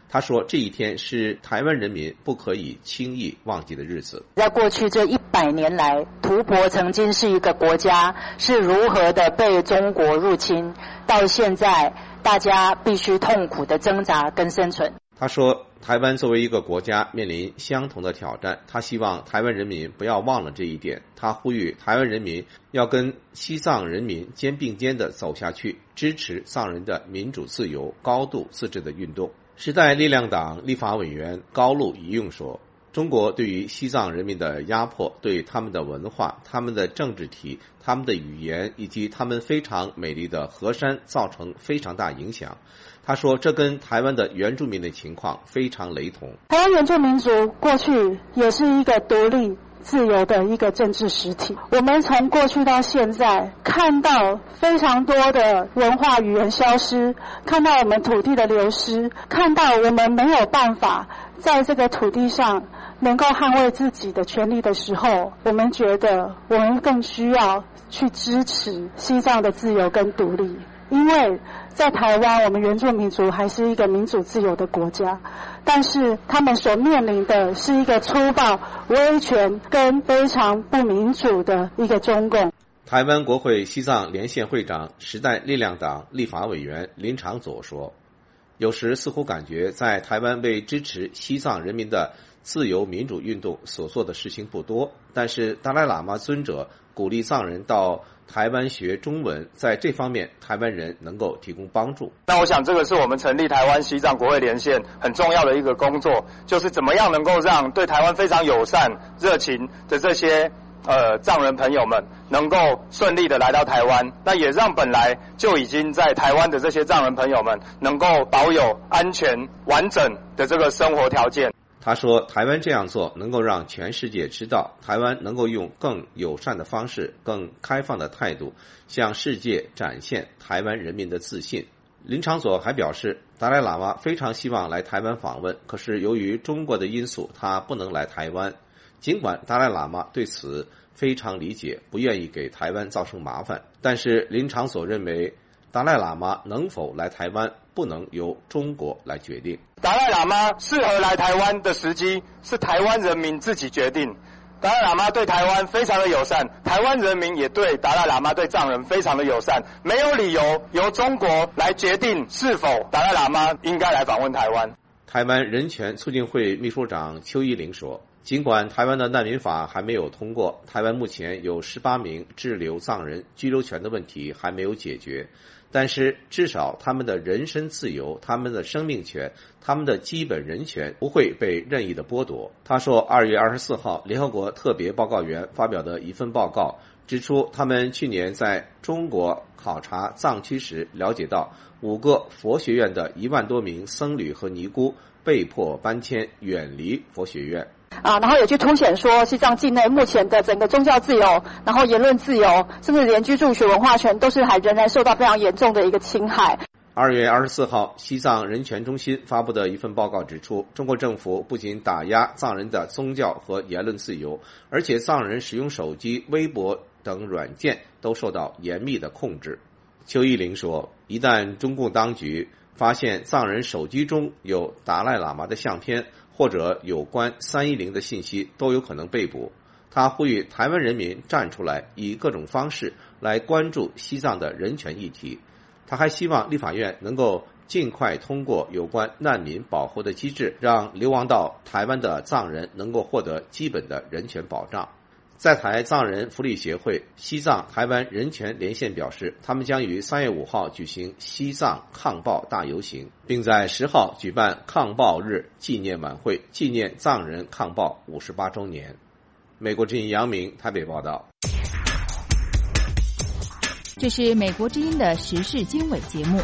他说这一天是台湾人民不可以轻易忘记的日子。 在过去这100年来，吐蕃曾经是一个国家，是如何的被中国入侵，到现在大家必须痛苦的挣扎跟生存。 他说台湾作为一个国家面临相同的挑战，他希望台湾人民不要忘了这一点。他呼吁台湾人民要跟西藏人民肩并肩地走下去，支持藏人的民主自由、高度自治的运动。时代力量党立法委员高路一用说，中国对于西藏人民的压迫，对他们的文化、他们的政治体、他们的语言以及他们非常美丽的河山造成非常大影响。他说这跟台湾的原住民的情况非常雷同。 台湾原住民族过去也是一个独立自由的一个政治实体，我们从过去到现在看到非常多的文化语言消失，看到我们土地的流失，看到我们没有办法在这个土地上能够捍卫自己的权利的时候，我们觉得我们更需要去支持西藏的自由跟独立。因为在台湾，我们原住民族还是一个民主自由的国家，但是他们所面临的是一个粗暴、威权跟非常不民主的一个中共。 台湾国会西藏连线会长、时代力量党立法委员林长佐说，有时似乎感觉在台湾为支持西藏人民的自由民主运动所做的事情不多，但是达赖喇嘛尊者鼓励藏人到台湾学中文，在这方面台湾人能够提供帮助。 那我想这个是我们成立台湾西藏国会连线很重要的一个工作，就是怎么样能够让对台湾非常友善热情的这些藏人朋友们能够顺利的来到台湾，那也让本来就已经在台湾的这些藏人朋友们能够保有安全完整的这个生活条件。 他说台湾这样做能够让全世界知道台湾能够用更友善的方式、更开放的态度向世界展现台湾人民的自信。林长佐还表示，达赖喇嘛非常希望来台湾访问，可是由于中国的因素他不能来台湾。尽管达赖喇嘛对此非常理解，不愿意给台湾造成麻烦，但是林长佐认为达赖喇嘛能否来台湾不能由中国来决定。 达赖喇嘛适合来台湾的时机是台湾人民自己决定。达赖喇嘛对台湾非常的友善，台湾人民也对达赖喇嘛对藏人非常的友善，没有理由由中国来决定是否达赖喇嘛应该来访问台湾。 台湾人权促进会秘书长邱依玲说，尽管台湾的难民法还没有通过，台湾目前有18名滞留藏人居留权的问题还没有解决，但是至少他们的人身自由、他们的生命权、他们的基本人权不会被任意的剥夺。他说2月24号联合国特别报告员发表的一份报告指出，他们去年在中国考察藏区时了解到5个佛学院的1万多名僧侣和尼姑被迫搬迁远离佛学院。 然后也去凸显说，西藏境内目前的整个宗教自由，然后言论自由，甚至连居住权、文化权都是还仍然受到非常严重的一个侵害。 2月24号，西藏人权中心发布的一份报告指出，中国政府不仅打压藏人的宗教和言论自由，而且藏人使用手机、微博等软件都受到严密的控制。邱依玲说，一旦中共当局发现藏人手机中有达赖喇嘛的相片或者有关310的信息，都有可能被捕。他呼吁台湾人民站出来，以各种方式来关注西藏的人权议题。他还希望立法院能够尽快通过有关难民保护的机制，让流亡到台湾的藏人能够获得基本的人权保障。在台藏人福利协会西藏台湾人权连线表示，他们将于3月5号举行西藏抗暴大游行，并在10号举办抗暴日纪念晚会，纪念藏人抗暴58周年。美国之音杨明台北报道。 这是美国之音的时事经纬节目。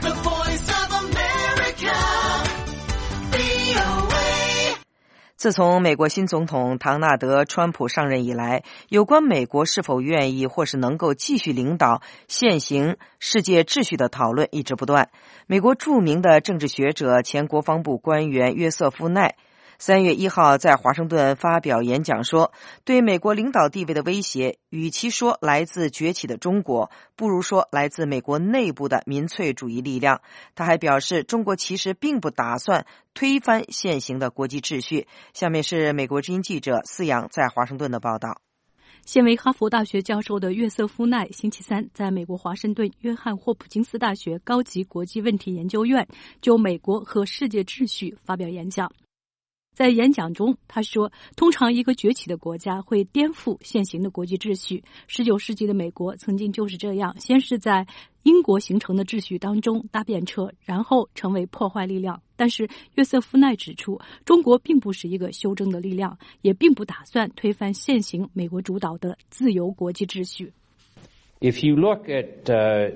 自从美国新总统唐纳德·川普上任以来，有关美国是否愿意或是能够继续领导现行世界秩序的讨论一直不断。美国著名的政治学者、前国防部官员约瑟夫·奈 3月1号在华盛顿发表演讲说，对美国领导地位的威胁，与其说来自崛起的中国，不如说来自美国内部的民粹主义力量。他还表示，中国其实并不打算推翻现行的国际秩序。下面是美国之音记者思阳在华盛顿的报道。 现为哈佛大学教授的约瑟夫奈星期三在美国华盛顿约翰霍普金斯大学高级国际问题研究院就美国和世界秩序发表演讲。在演讲中，他说，通常一个崛起的国家会颠覆现行的国际秩序。19世纪的美国曾经就是这样，先是在英国形成的秩序当中搭便车，然后成为破坏力量。但是约瑟夫奈指出，中国并不是一个修正的力量，也并不打算推翻现行美国主导的自由国际秩序。 If you look at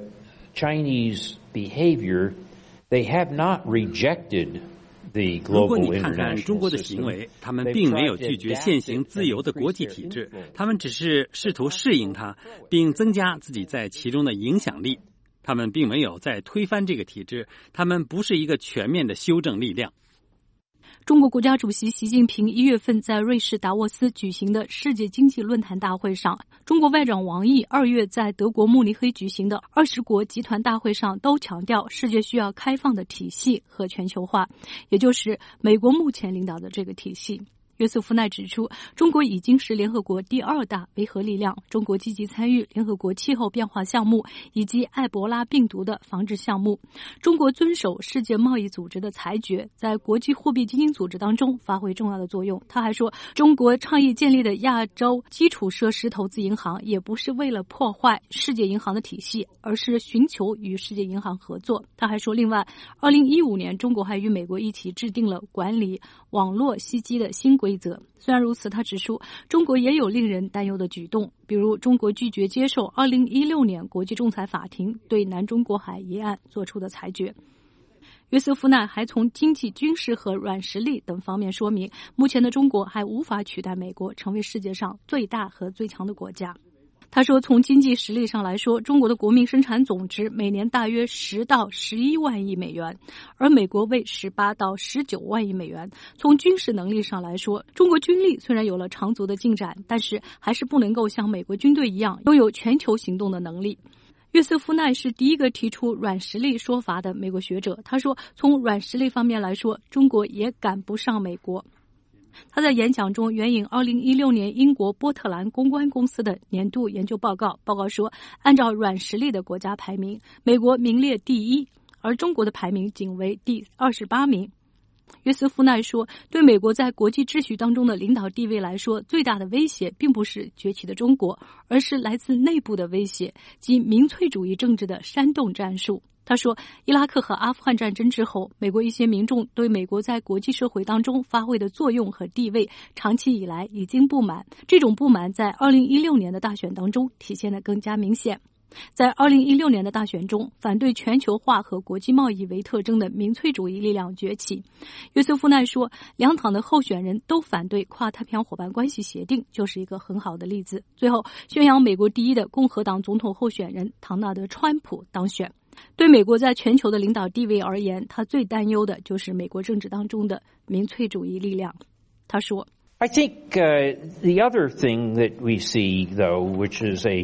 Chinese behavior, they have not rejected 如果你看看中国的行为，他们并没有拒绝现行自由的国际体制，他们只是试图适应它，并增加自己在其中的影响力。他们并没有在推翻这个体制，他们不是一个全面的修正力量。 中国国家主席习近平1月份在瑞士达沃斯举行的世界经济论坛大会上，中国外长王毅2月在德国慕尼黑举行的20国集团大会上都强调，世界需要开放的体系和全球化，也就是美国目前领导的这个体系。约瑟夫奈指出，中国已经是联合国第2大维和力量，中国积极参与联合国气候变化项目以及埃博拉病毒的防治项目。中国遵守世界贸易组织的裁决，在国际货币基金组织当中发挥重要的作用。他还说，中国倡议建立的亚洲基础设施投资银行也不是为了破坏世界银行的体系，而是寻求与世界银行合作。他还说，另外2015年中国还与美国一起制定了管理网络袭击的新规则。虽然如此，他指出，中国也有令人担忧的举动，比如中国拒绝接受2016年国际仲裁法庭对南中国海一案作出的裁决。约瑟夫奈还从经济、军事和软实力等方面说明，目前的中国还无法取代美国成为世界上最大和最强的国家。他说，从经济实力上来说，中国的国民生产总值每年大约10到11万亿美元，而美国为18到19万亿美元。从军事能力上来说，中国军力虽然有了长足的进展，但是还是不能够像美国军队一样拥有全球行动的能力。约瑟夫奈是第一个提出软实力说法的美国学者。他说，从软实力方面来说，中国也赶不上美国。他在演讲中援引2016年英国波特兰公关公司的年度研究报告，报告说，按照软实力的国家排名，美国名列第1，而中国的排名仅为第28名。约瑟夫奈说，对美国在国际秩序当中的领导地位来说，最大的威胁并不是崛起的中国，而是来自内部的威胁，即民粹主义政治的煽动战术。他说，伊拉克和阿富汗战争之后，美国一些民众对美国在国际社会当中发挥的作用和地位长期以来已经不满，这种不满在2016年的大选当中体现得更加明显。在2016年的大选中，反对全球化和国际贸易为特征的民粹主义力量崛起。约瑟夫奈说，两党的候选人都反对跨太平洋伙伴关系协定，就是一个很好的例子。最后，宣扬美国第一的共和党总统候选人唐纳德·川普当选。对美国在全球的领导地位而言，他最担忧的就是美国政治当中的民粹主义力量。他说 I think the other thing that we see, though, which is a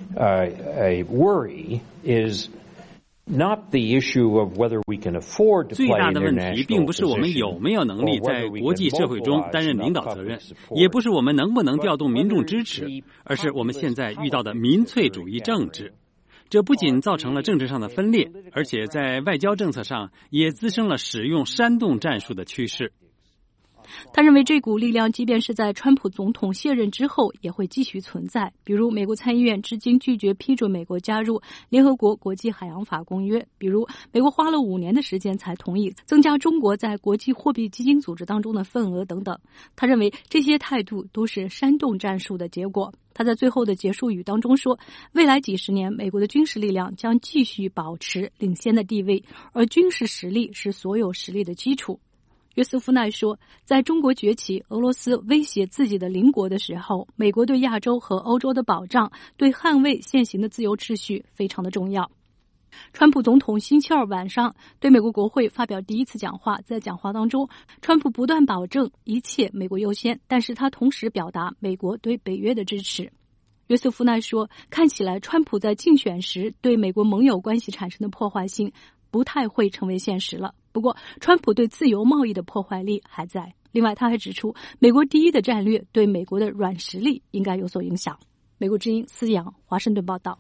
worry, is not the issue of whether we can afford to play international position. 最大的问题并不是我们有没有能力在国际社会中担任领导责任，也不是我们能不能调动民众支持，而是我们现在遇到的民粹主义政治。这不仅造成了政治上的分裂，而且在外交政策上也滋生了使用煽动战术的趋势。 他认为这股力量即便是在川普总统卸任之后也会继续存在，比如美国参议院至今拒绝批准美国加入联合国国际海洋法公约，比如美国花了5年的时间才同意增加中国在国际货币基金组织当中的份额等等。他认为这些态度都是煽动战术的结果。他在最后的结束语当中说，未来几十年美国的军事力量将继续保持领先的地位，而军事实力是所有实力的基础。约瑟夫奈说，在中国崛起、俄罗斯威胁自己的邻国的时候，美国对亚洲和欧洲的保障，对捍卫现行的自由秩序非常的重要。 川普总统星期二晚上对美国国会发表第一次讲话，在讲话当中，川普不断保证一切美国优先，但是他同时表达美国对北约的支持。约瑟夫奈说，看起来川普在竞选时对美国盟友关系产生的破坏性不太会成为现实了。不过，川普对自由贸易的破坏力还在。另外，他还指出，美国第一的战略对美国的软实力应该有所影响。美国之音思阳华盛顿报道。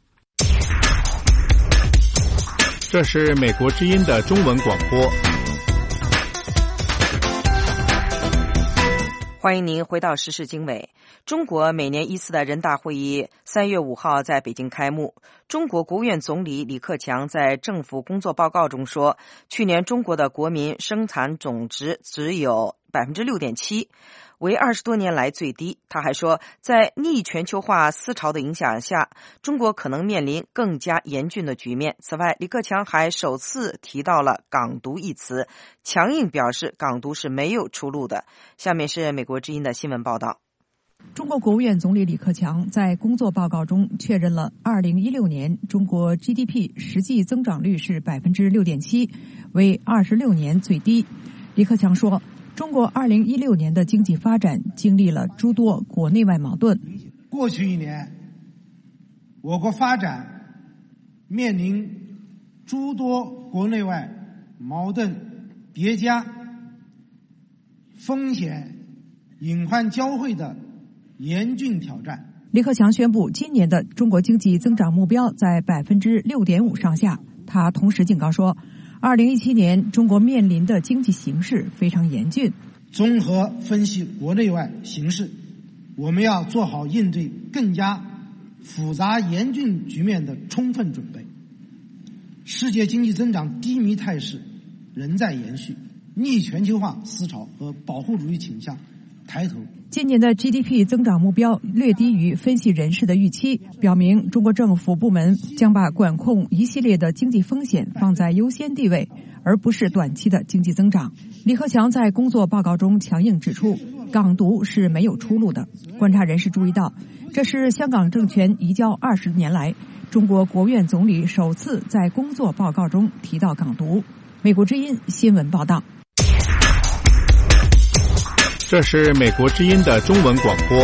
这是美国之音的中文广播。 欢迎您回到时事经纬。中国每年一次的人大会议3月5号在北京开幕。中国国务院总理李克强在政府工作报告中说，去年中国的国民生产总值只有 6.7%， 为20多年来最低。他还说，在逆全球化思潮的影响下，中国可能面临更加严峻的局面。此外，李克强还首次提到了港独一词，强硬表示港独是没有出路的。下面是美国之音的新闻报道。 中国国务院总理李克强在工作报告中确认了2016年中国 GDP 实际增长率是 6.7%， 为26年最低。李克强说，中国2016年的经济发展经历了诸多国内外矛盾。 过去一年，我国发展面临诸多国内外矛盾叠加、风险隐患交汇的严峻挑战。 李克强宣布，今年的中国经济增长目标在 6.5% 上下。他同时警告说，2017年中国面临的经济形势非常严峻。 综合分析国内外形势，我们要做好应对更加复杂严峻局面的充分准备。世界经济增长低迷态势仍在延续，逆全球化思潮和保护主义倾向抬头。 今年的 GDP 增长目标略低于分析人士的预期，表明中国政府部门将把管控一系列的经济风险放在优先地位，而不是短期的经济增长。李克强在工作报告中强硬指出，港独是没有出路的。观察人士注意到，这是香港政权移交20年来，中国国务院总理首次在工作报告中提到港独。美国之音新闻报道。 这是美国之音的中文广播。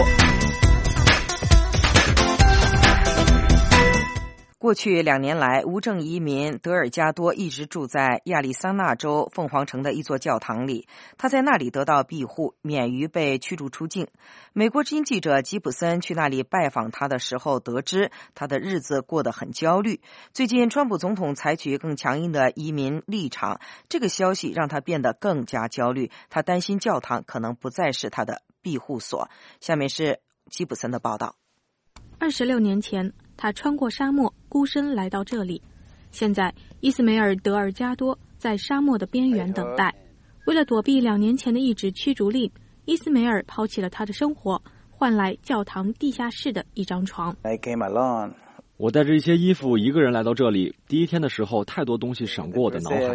过去2年来，无证移民德尔加多一直住在亚利桑那州凤凰城的一座教堂里，他在那里得到庇护，免于被驱逐出境。美国之音记者吉普森去那里拜访他的时候，得知他的日子过得很焦虑。最近，川普总统采取更强硬的移民立场，这个消息让他变得更加焦虑。他担心教堂可能不再是他的庇护所。下面是吉普森的报道。 26年前，他穿过沙漠，孤身来到这里。现在，伊斯梅尔·德尔加多在沙漠的边缘等待。为了躲避2年前的一纸驱逐令，伊斯梅尔抛弃了他的生活，换来教堂地下室的一张床。 我带着一些衣服一个人来到这里。第一天的时候，太多东西闪过我的脑海。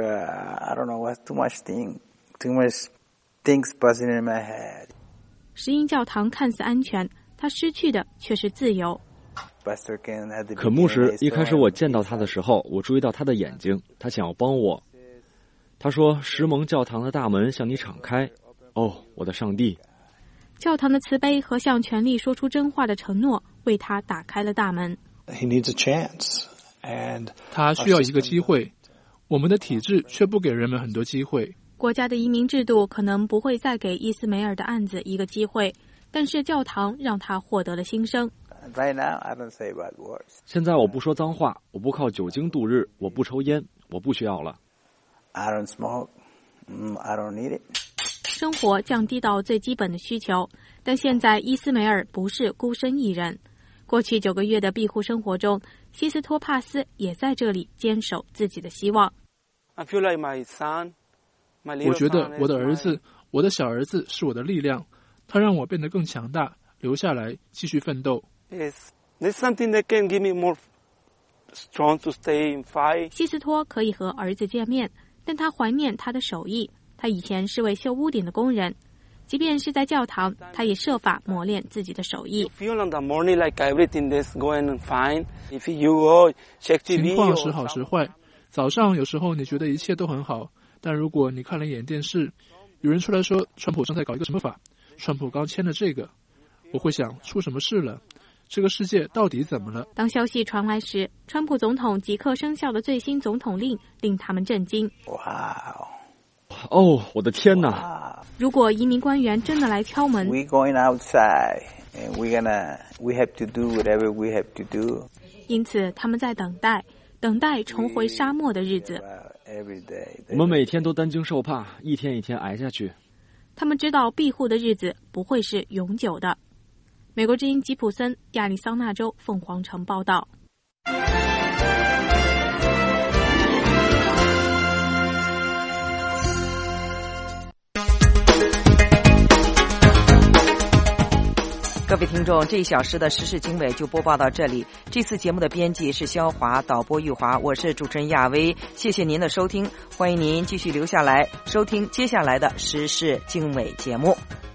石英教堂看似安全，他失去的却是自由。 可牧师一开始我见到他的时候，我注意到他的眼睛，他想要帮我。他说，石蒙教堂的大门向你敞开。哦，我的上帝！ 教堂的慈悲和向权力说出真话的承诺为他打开了大门。 他需要一个机会，我们的体制却不给人们很多机会。 国家的移民制度可能不会再给伊斯梅尔的案子一个机会，但是教堂让他获得了新生。 现在我不说脏话，我不靠酒精度日，我不抽烟，我不需要了。 生活降低到最基本的需求，但现在伊斯梅尔不是孤身一人。过去9个月的庇护生活中，西斯托帕斯也在这里坚守自己的希望。 我觉得我的儿子，我的小儿子是我的力量，他让我变得更强大，留下来继续奋斗。 西斯托可以和儿子见面，但他怀念他的手艺。他以前是位修屋顶的工人。 即便是在教堂，他也设法磨练自己的手艺。 情况时好时坏，早上有时候你觉得一切都很好，但如果你看了一眼电视，有人出来说川普正在搞一个什么法，川普刚签了这个，我会想出什么事了？这个世界到底怎么了？ 当消息传来时，川普总统即刻生效的最新总统令令他们震惊。 哇！哦，我的天哪！ 如果移民官员真的来敲门， We're going outside and we have to do whatever we have to do. 因此他们在等待重回沙漠的日子。 我们每天都担惊受怕，一天一天挨下去。 他们知道庇护的日子不会是永久的。美国之音吉普森，亚利桑那州凤凰城报道。 各位听众，这一小时的时事经纬就播报到这里。这次节目的编辑是肖华，导播玉华，我是主持人亚薇。谢谢您的收听，欢迎您继续留下来收听接下来的时事经纬节目。